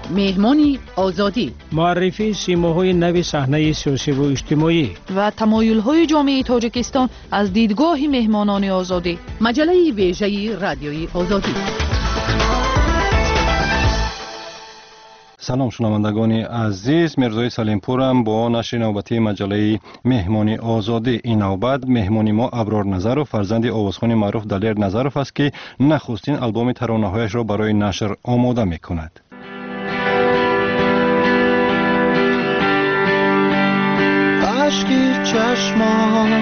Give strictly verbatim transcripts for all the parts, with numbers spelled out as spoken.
مهمانی آزادی، معرفی سیماهای نو صحنه سیاسی و اجتماعی و تمایل‌های جامعه تاجیکستان از دیدگاه مهمانان آزادی. مجله ویژه رادیوی آزادی. سلام شنوندگان عزیز، مرزای سلیمپورم با نشر نوبتی مجله مهمانی آزادی. این نوبت مهمانی ما ابرار نظرов فرزند آوازخوان معروف دلیر نظرов است که نخستین آلبوم ترانه‌هایش را برای نشر آماده می‌کند. اشکی چشمان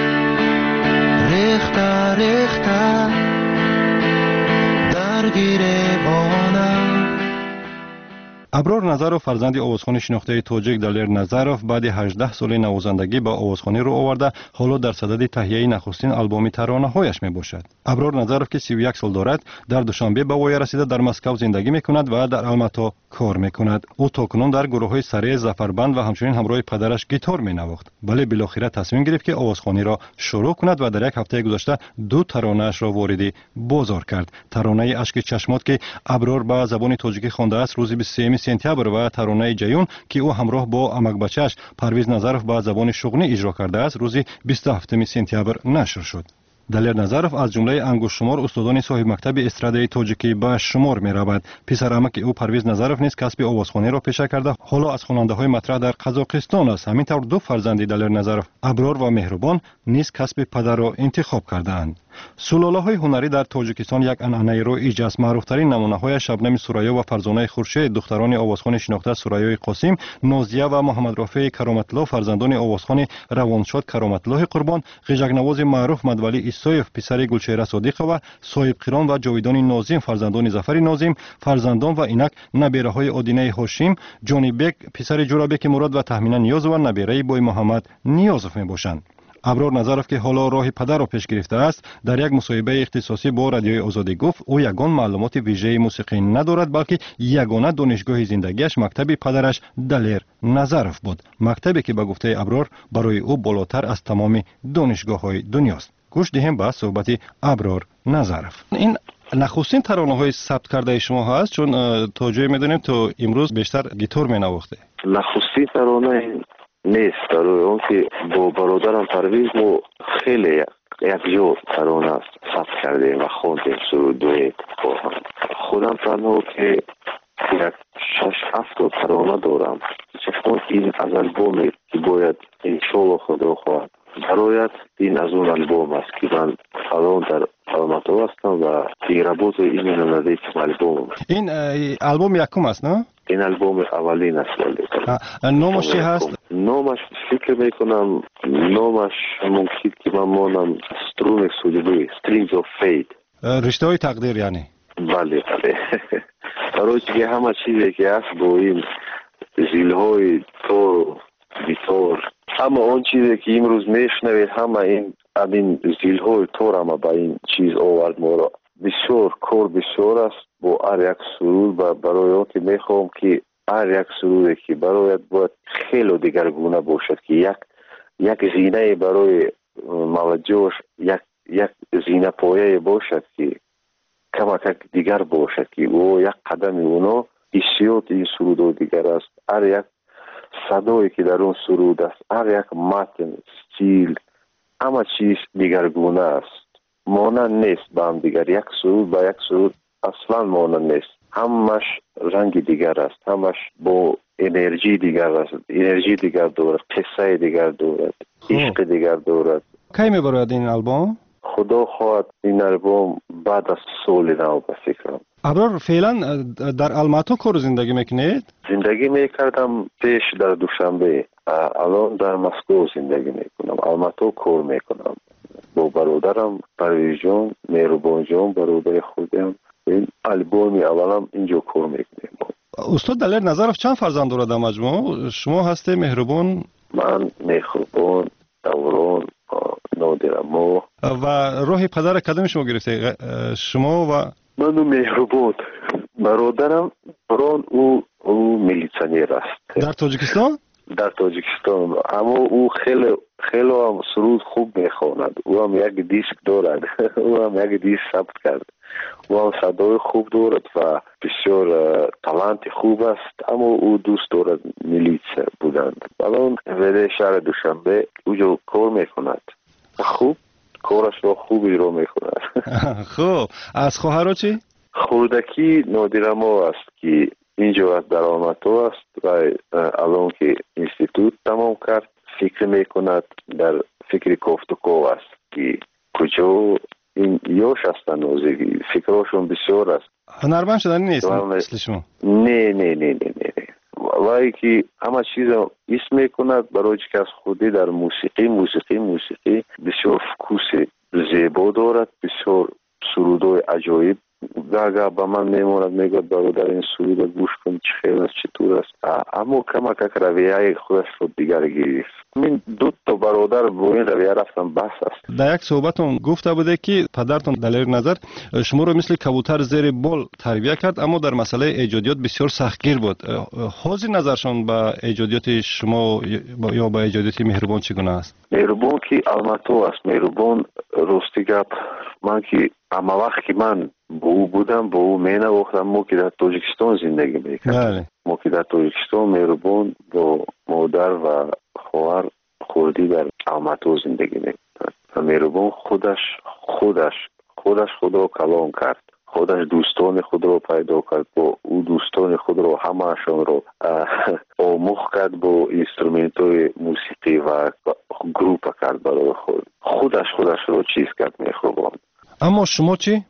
ریخته ریخته در گریبانم. ابرار نظرов فرزند آوازخوان شناخته تاجیک دلیر نظرов بعد هجده سال نوازندگی با آوازخوانی رو آورده، حالا در صدد تهیه نخستین آلبوم ترانه‌هایش میباشد. ابرار نظرov که سی و یک سال دارد، در دوشنبه به وای رسیده در مسکو زندگی میکند و در الماتا کار میکند. او تاکنون در گروه‌های سره زفربند و همچنین همراه پدرش گیتار مینواخت، ولی بالاخره تصمیم گرفت که آوازخوانی را شروع کند و در یک هفته گذشته دو ترانه‌اش را وارد بازار کرد. ترانه اشک چشمات که ابرار به زبان تاجیکی خوانده است روز بیست و سوم سپتامبر و ترانه جیون که او همراه با امک بچه‌اش پرویز نظرov به زبان شغلی اجرا کرده است روز بیست و هفتم سپتامبر نشر شد. دلیر نظرov از جمله انگشت شمار استادان صاحب مکتب استرادای تاجیکی به شمار می رود. پسر عمک او پرویز نظرov نیز کسب آوازخوانی را پیشه کرده، حالا از خواننده های مطرح در قزاقستان است. همینطور دو فرزند دلیر نظرov ابرار و مهربان نیز کسب پدر را انتخاب کردند. سلاله های هنری در تاجیکستان یک عنعنه رایج است. معروف ترین نمونه های شبنم سوریا و فرزانه خورشید دختران آوازخوان شناخته سوریای قاسم، نازیه و محمد رافع کرامت الله فرزندان آوازخوان روانشاد کرامت الله قربان، غیژک نواز معروف مدولی ایسایف پسر گلچهره صادقه و صاحب قیران و جاویدان ناظم فرزندان ظفر ناظم، فرزندان و اینک نبیره های آدینه هاشم، جانی بک پسر جورابک مراد و تهمینا نیاز و نبیره بوی محمد نیازف می باشند. ابرار نظرov که حالا راه پدر را پیش گرفته است، در یک مصاحبه اختصاصی با رادیوی آزادی گفت او یگان معلومات ویژه موسیقی ندارد، بلکه یگانه دانشگاه زندگیش مکتب پدرش دلیر نظرov بود، مکتبی که به گفته ابرار برای او بالاتر از تمام دانشگاه‌های دنیاست. گوش دهیم به صحبت ابرار نظرov. این نخستین ترانه‌های ثبت کرده شما هست، چون تا جایی می‌دونیم تو امروز بیشتر گیتار می‌نواخته. نخستین ترانه نیست، در اون که با برادرم پرویز ما خیلی یک جور ترانه ثبت کردیم و خوندیم سرودویت با هم. خودم تنها که یک شش هفت ترانه دارم، چون این از البومی که باید انشالله خدا خواهد برایت این از اون البوم است که من الان در الماتا هستم و تیرابوز این نمده البوم. این البوم یکم است نه؟ این البوم اولین است. نامش چی هست؟ نامش فکر میکنم نامش ممکن که من مانم سترون سوجبی Strings of Fate، رشته های تقدیر یعنی. بله بله. برای که همه چیزی که هست با این زیل های تور گیتار، همه آن چیزی که امروز میشنوید همه این این زیل های تور همه با این چیز آورد ما را. بسیار کار بسیار است با هر یک سرود و برای آن که میخوام که هر یک سرودی که برایت باید خیلی دیگرگونه باشد که یک یک زینه برای موجهش یک یک زینه پایه باشد که کمک دیگر باشد که او یک قدم اونا حسیات این سرود دیگر است. هر یک صدایی که در اون سرود است، هر یک متن استیل همه چیز دیگرگونه است، مانند نیست با هم دیگر. یک سرود با یک سرود اصلا مانند نیست، همش رنگ دیگر است، همش با انرژی دیگر است، انرژی دیگر دارد، قصه دیگر دارد، عشق دیگر دارد. کی میبرد این البوم؟ خدا خواهد این البوم بعد از سال نو به فکرم. ابرار فعلا در الماتا کار زندگی میکنید؟ زندگی میکردم پیش در دوشنبه، الان در مسکو زندگی میکنم. الماتا کار میکنم با برادرم پرویز جان، مهربان جان برادر خودم. این البومی اولم اینجا کار میکنیم. استاد دلیر نظرov چند فرزند دارد در مجموع؟ شما هستی مهربان؟ من مهربان، دوران، نادرمو. و راه پدر کدام شما گرفته؟ شما و من مهربان. برادرم بران او او میلیسیونر است در تاجیکستان. در تاجیکستان اما او خیلی خیلی هم سرود خوب میخواند. او هم یک دیسک دارد. او هم یک دیسک ثبت کرد. و صدای خوب دارد و بسیار تالنت خوب است، اما او دوست دارد میلیس بودند. الان ولی شهر دوشنبه اوجا کار میکند، خوب کارش را خوب اجرا میکند. خب از خواهرها چی؟ خردکی نادرما است که اینجا از درآمدها است و الان که اینستیتوت تمام کرد فکر میکند، در فکر کوفتکو است که کجا این یوش هستن نوزگی، فکرشون بسیار است. هنرمند شدن نیست مثل شما؟ نه نه نه نه نه وای که همه چیز اسم میکند برای که از خودی در موسیقی موسیقی موسیقی بسیار فکوس زیبا دارد، بسیار سرودای عجایب گاگا با من میموند، میگوید برادر این سرود گوش کن چه خیلی است چطور است، اما کما که رویه خودش رو دیگر گرفت. من دو تا برادر با این رویه رفتم بس است. در یک صحبتون گفته بوده که پدرتون دلیر نظر شما رو مثل کبوتر زیر بال تربیت کرد، اما در مسئله ایجادیات بسیار سختگیر بود. حاضر نظرشون به ایجادیات شما یا به ایجادیات مهربان چگونه است؟ مهربان که الماتو است، مهربان راستی گپ من که اما وقت که من با او بودم با او می نواختم، ما که در تاجیکستان زندگی میکردم، ما که در تاجیکستان مهربان با مادر و خواهر خودی در الماتو زندگی میکردم و مهربان خودش خودش خودش خود را کلام کرد، خودش دوستان خود را پیدا کرد، با او دوستان خود را همهشان را آموخت کرد، با اینسترومنت های موسیقی و گروپ کرد برای خود، خودش خودش را چیز کرد مهربان. اما شما چی؟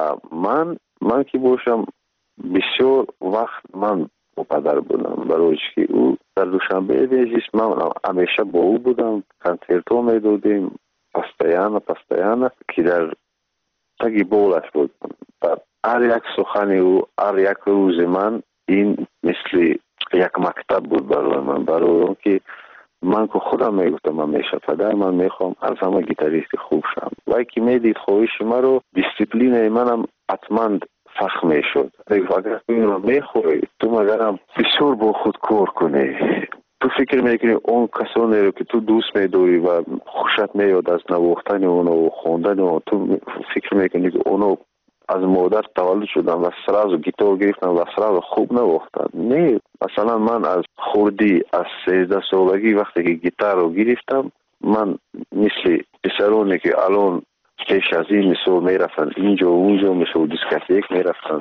من من که باشم بسیار وقت من با پدر بودم، برای که او در دوشنبه بیزیست من همیشه با او بودم، کنسرت ها می دادیم پستیانه پستیانه که در تگی بولش بود. هر یک سخن او هر یک روز من این مثل یک مکتب بود برای من، برای که من که خودم میگفتم همیشه پدر من میخوام از همه گیتاریست خوب شم، وای که میدید خواهش من رو دیسپلین منم حتما فخم میشد. اگر تو این رو میخوای تو مگرم بسیار با خود کار کنی، تو فکر میکنی اون کسانی رو که تو دوست میداری و خوشت میاد از نواختن اونو و خوندن اونو، تو فکر میکنی که اونو از مادر تولد شدن و سراز گیتار گرفتن و سراز خوب نواختن. نه، مثلا من از خوردی از سیزده سالگی وقتی که گیتار رو گرفتم، من مثل پسرانی که الان پیش از این مثل میرفتن اینجا و اونجا مثل دیسکاتیک میرفتن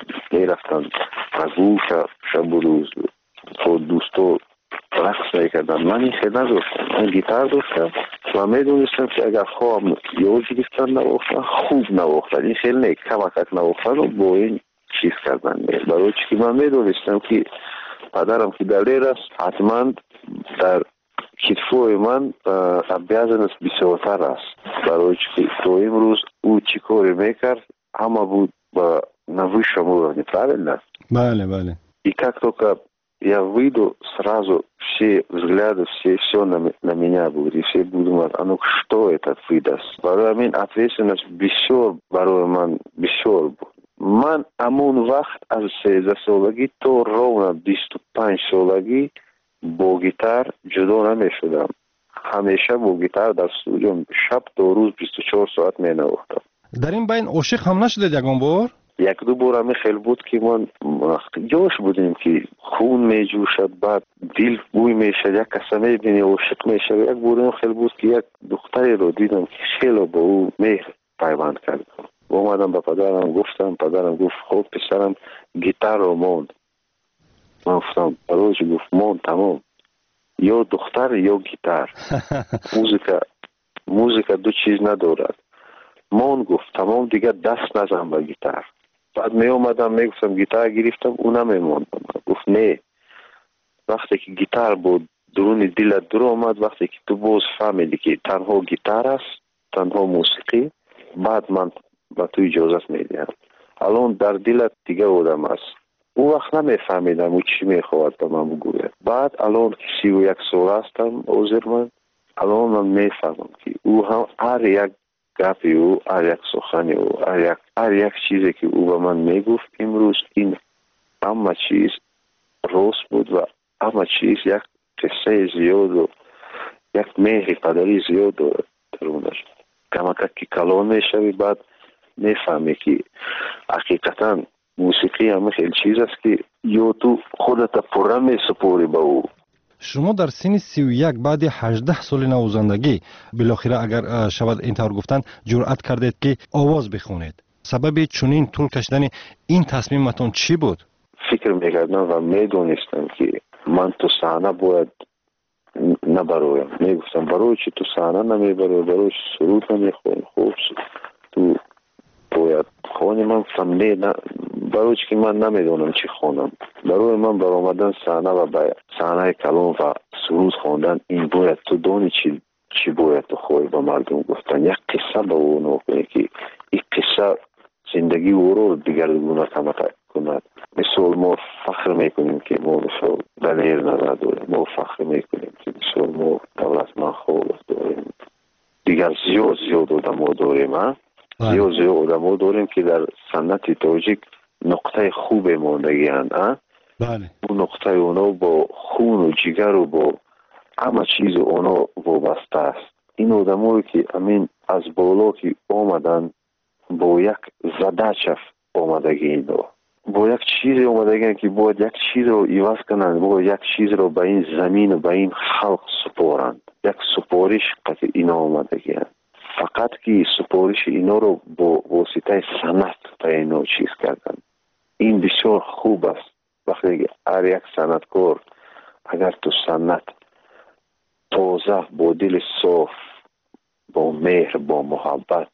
میرفتن از او شب و روز خود دوستو رقص میکردن، من این خیلی نداشتم، من گیتار داشتم و میدونستم که اگر خواهم یاد گرفتن نواختن خوب نواختن، این خیلی نیک کمکک نواختن و با این چیز کردن. برای چی من میدونستم که پدرم که دلیر است حتما در کتفوی من بیازنس بسیارتر است، برای چی تو امروز او چی کاری میکرد همه بود با نوی شما правильно? Бale, бale. И как только я выйду, сразу все взгляды, все, все на, на меня будут, и все будут думать, а ну что это выдаст? Барой мен ответственность бисёр, барой ман бисёр буд. Ман амун вақт аз сездах солагӣ то ровно бисту панҷ солагӣ бо гитар ҷудо намешудам. ҳамеша бо гитар дар студио шаб то рӯз бисту чор соат менавохтам. дар ин байн ошиқ ҳам нашудед ягон бор? یک دو بار همه خیلی بود که من جوش بودیم که خون می جوشد، بعد دل بوی می شد، یک کسی می بینی عاشق می شد. یک بار خیلی بود که یک دختری رو دیدم که خیلی با او مهر پیوند کرد. اومدم به پدرم گفتم، پدرم گفت خب پسرم گیتار رو موند. من گفتم روز گفت موند تمام، یا دختر یا گیتار. موزیکا موزیکا دو چیز ندارد. موند گفت تمام دیگه دست نزن به گیتار. بعد می اومدم می گفتم گیتار گرفتم اونم میموندم. گفت نه، وقتی که گیتار بود درون دلت در اومد، وقتی که تو باز فهمیدی که تنها گیتار است، تنها موسیقی، بعد من با تو اجازت میدم. الان در دلت دیگه آدم است. اون وقت نمیفهمیدم او چی میخواد به من بگوید. بعد الان که سی و یک سال هستم عذر من، الان من میفهمم که او هم هر یک گپی او، هر یک سخنی او، هر یک هر یک چیزی که او به من میگفت امروز این همه چیز راست بود و همه چیز یک قصه زیاد و یک مهر پدری زیاد دارد درونش. کمک که کلان میشوی بعد میفهمی که حقیقتا موسیقی هم خیلی چیز است که یا تو خودت پره میسپوری به او. شما در سن سی و یک بعد هجده سال نوازندگی بالاخره اگر شود اینطور گفتن جرأت کردید که آواز بخونید. سبب چنین طول کشیدن این تصمیمتون چی بود؟ فکر میکردم و میدونستم که من تو صحنه باید نبرویم. میگفتم برای چی تو صحنه نمیبروی؟ برای سرود نمیخونی؟ خوب تو باید خونی. من گفتم نه نه، برای چی که من نمیدونم چی خونم. برای من برآمدن صحنه و به صحنه کلام و سرود خوندن این باید تو دونی چی چی باید تو خوی به مردم گفتن. یک قصه به اون کنی که این قصه زندگی او رو دیگرگونه کند. مثل ما فخر میکنیم که ما مثل دلیر نظر داریم، ما فخر میکنیم که مثل ما دولتمند خوب داریم. دیگر زیاد زیاد آدم داریم. زیاد زیاد آدم داریم که در سنت تاجیک نقطه خوب ماندگی هستند. بله. اون نقطه اونا با خون و جگر و با همه چیز اونا وابسته است. این آدمایی که امین از بالا که آمدن با یک زدچف آمدگی اینا، با یک چیز آمدگی که باید یک چیز رو ایواز کنند، باید یک چیز رو به این زمین و به این خلق سپارند. یک سپارش قطع اینا آمدگی هست. فقط که سپارش اینا رو با واسطه سنت به اینا چیز کردن. این بسیار خوب است. وقتی هر یک سنتکار اگر تو سنت تازه با دل صاف، با مهر، با محبت،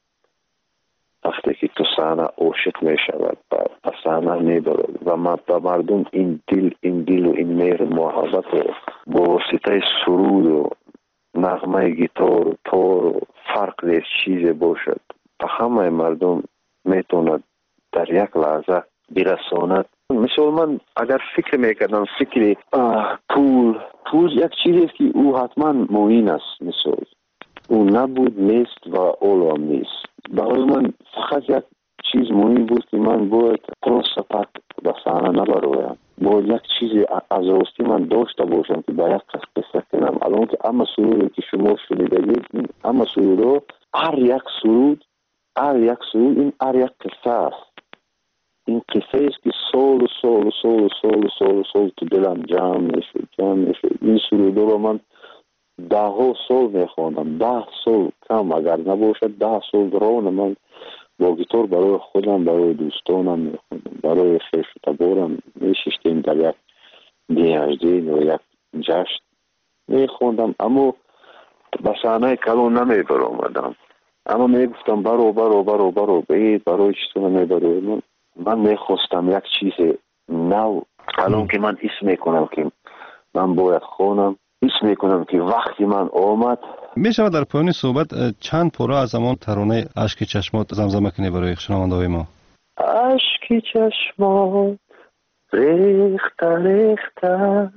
وقتی که تو صحنه عاشق می شود و صحنه می برد و ما به مردم این دل این دل و این مهر محبت رو با واسطه سرود و نغمه گیتار و تار و فرق دیز چیز باشد به همه مردم میتوند در یک لحظه برساند. مثل من اگر فکر میکردم فکر پول پول یک چیزی که او حتما معین است. مثل او نبود نیست و اولو نیست. برای من فقط یک چیز مهم بود که من باید پروس سپک به صحنه نبرویم. باید یک چیزی از راستی من داشته باشم که به یک کس قصه کنم. الان که اما سرودی که شما شنیدید، اما سرود هر یک سرود هر یک سرود این هر یک قصه است. این قصه است که سال و سال و سال و سال و سال و سال تو دلم جمع میشد جمع میشد. این سرود رو من ده ها سال میخواندم. ده سال کم اگر نباشد ده سال ران من با گیتار برای خودم، برای دوستانم میخواندم، برای خیش و تبارم میششتیم در یک دیهجدین و یک جشن میخواندم. اما به صحنه کلون نمیبر آمدم. اما میگفتم برو برو برو برو بید برای چطور نمیبرو. من, من میخواستم یک چیز نو. الان که من حس میکنم که من باید خونم، حس میکنم که وقتی من آمد. می شود در پایان صحبت چند پاره از همان ترانه اشک چشمات زمزمه کنی برای شنونده های ما؟ اشک چشمات ریخته ریخته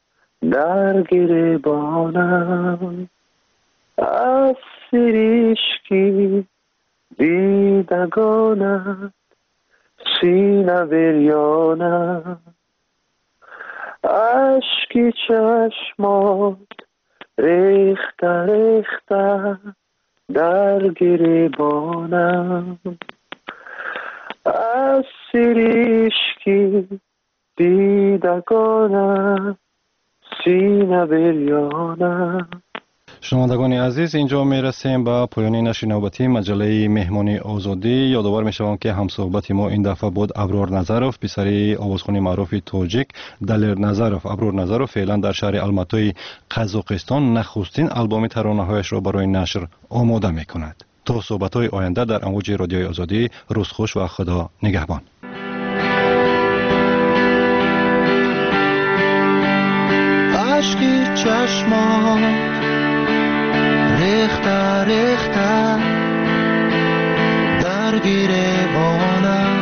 در گریبانم، از سریشکی دیدگانم سینه بریانم. اشک چشمات ریخته ریخته در گریبانم، از سریشکی دیدگانم سینه بریانم. شنوندگان عزیز، اینجا می رسیم به پایان نشر نوبتی مجله مهمانی آزادی. یادآور می شوم که همصحبت ما این دفعه بود ابرار نظروف، پسری آوازخوان معروف تاجیک دلیر نظروف. ابرار نظروف فعلا در شهر الماتای قزاقستان نخستین آلبوم ترانه‌هایش را برای نشر آماده می کند. تا صحبت‌های آینده در امواج رادیوی آزادی، روز خوش و خدا نگهبان. عشقی چشمات ریخته ریخته در گریبانم،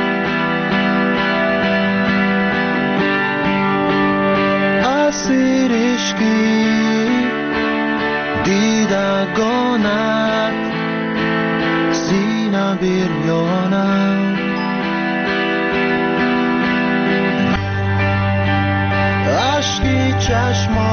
اسیر عشقی دیدگانت سینه بریانم. عشقی چشمات